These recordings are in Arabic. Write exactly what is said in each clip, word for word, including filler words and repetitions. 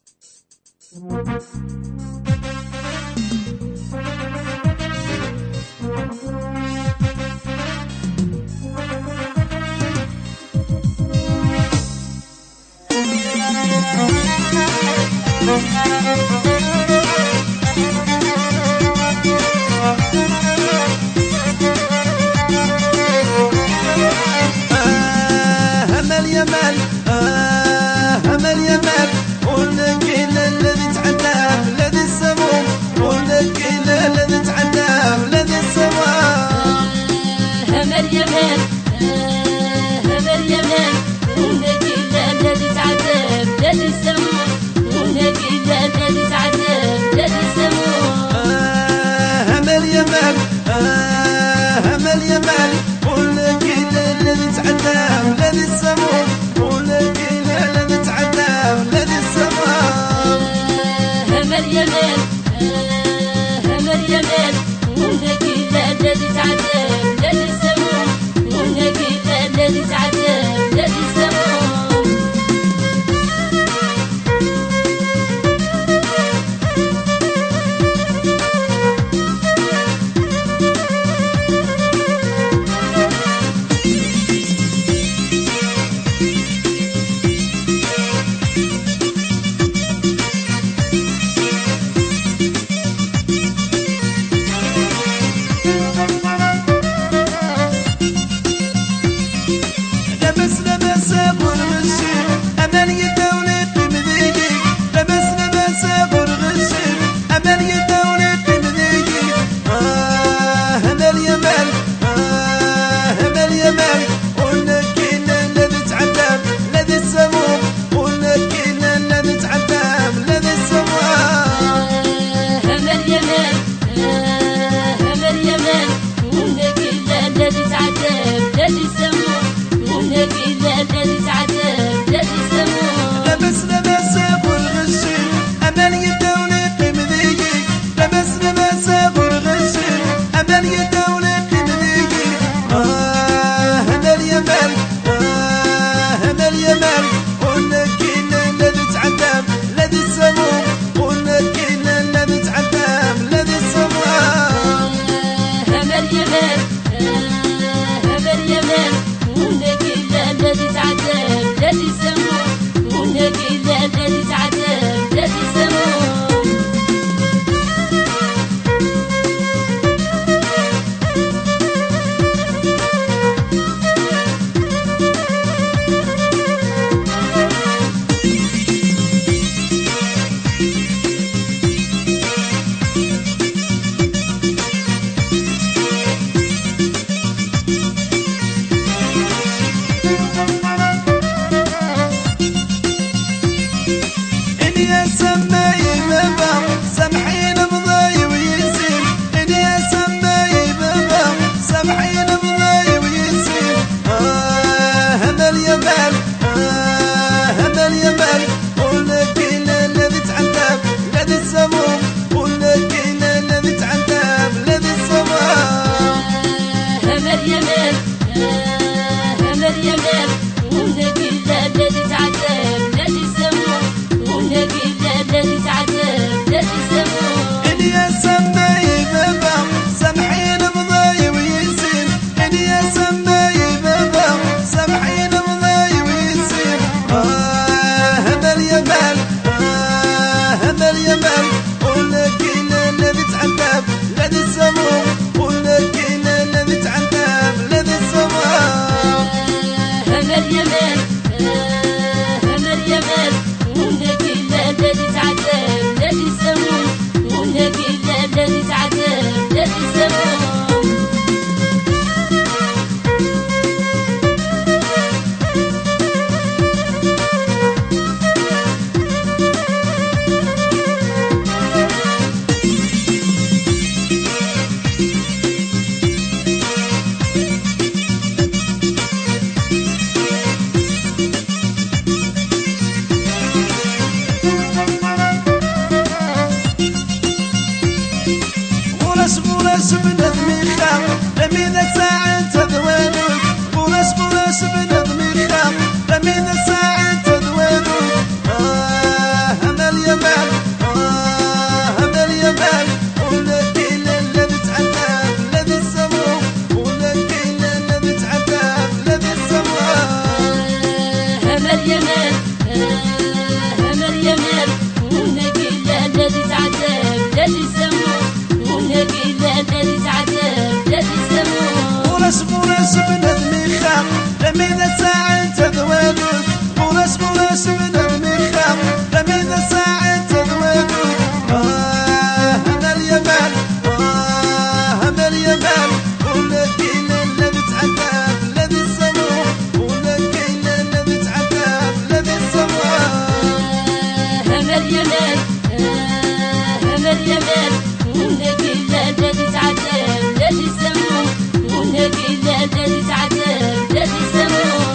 امل يا مال امل يا مال ولك الذي تعدى بلاد السموم ولك الذي تعدى بلاد السماء امل يا مال امل يا مال ولك الذي تعدى بلاد السموم ولك الذي تعدى بلاد السموم امل يا مال امل يا مال ولك الذي تعدى بلاد السموم ولك الذي تعدى بلاد السماء امل يا مال امل يا مال ولك الذي تعدى بلاد السموم ولك الذي تعدى بلاد السموم لبس لبس غرغشي امل يدوني بمذيقي لبس لبس غرغشي امل يدوني بمذيقي اه امل يا مال اه امل يا مال ولك الذي تعدى الذي السموم ولك الذي تعدى الذي السماء امل يا مال امل يا مال ولك الذي تعدى بلاد السموم ولك الذي تعدى بلاد السموم لبس لبس غرغشي امل يدوني بمذيقي لبس لبس غرغشي امل يدوني بمذيقي اه امل يا مال اه امل يا مال ولك الذي تعدى الذي السموم ولك الذي تعدى الذي السماء امل يا مال امل يا مال ولك الذي تعدى بلاد السموم ولك الذي تعدى بلاد السموم إني يا سماي بابا سامحين بضاي ويسير إني يا سماي بابا سامحين بضاي ويسير آه امل يا مال آه امل يا مال ولك الذي تعدى بلاد السموم ولك الذي تعدى بلاد السماء امل يا مال امل يا مال ولك الذي تعدى بلاد السموم ولك الذي تعدى بلاد السموم إني يا سماي بابا سامحين بضاي ويسير إني يا سماي بابا سامحين بضاي ويسير آه امل يا مال همل يمل آه همل يمل ونلاقي الذي تعذب الذي سموه ونلاقي الذي تعذب الذي سموه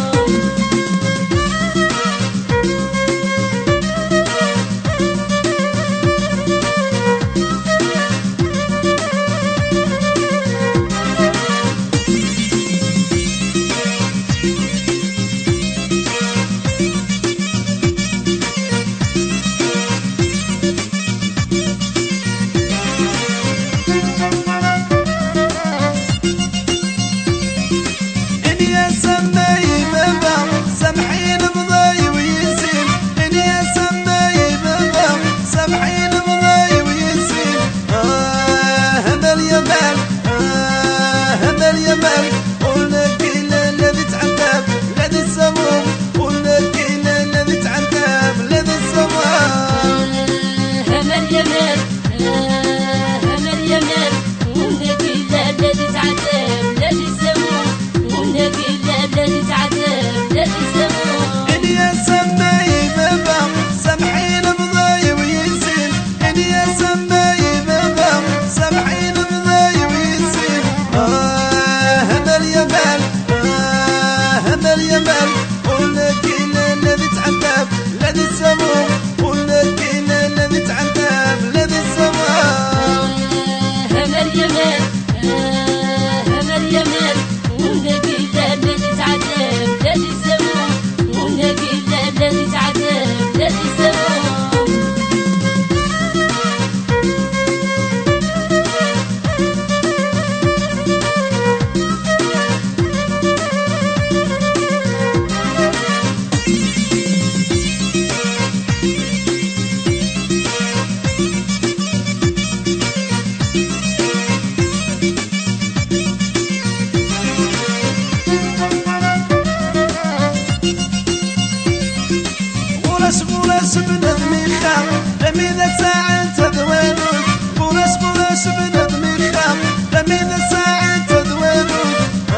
بونس بونس بندمي خام لميذا ساعة تذوينون بونس بونس بندمي خام لميذا ساعة تذوينون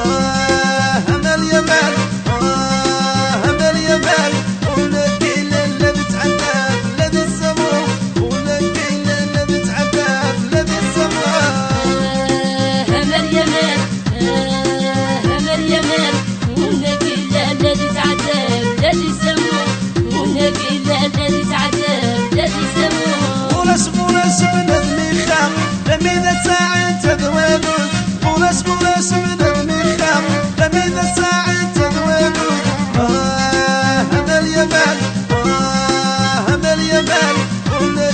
آه همل يمل آه همل يمل ولكن الذي تعذب الذي سموه ولكن الذي تعذب الذي سموه همل يمل آه همل يمل ولكن الذي تعذب الذي سموه الذي تعذب الذي سموه بونس بونس بندمي خام لميذا ساعة تذوينون بونس بونس بندمي خام لميذا ساعة تذوينون آه همل يمل آه همل يمل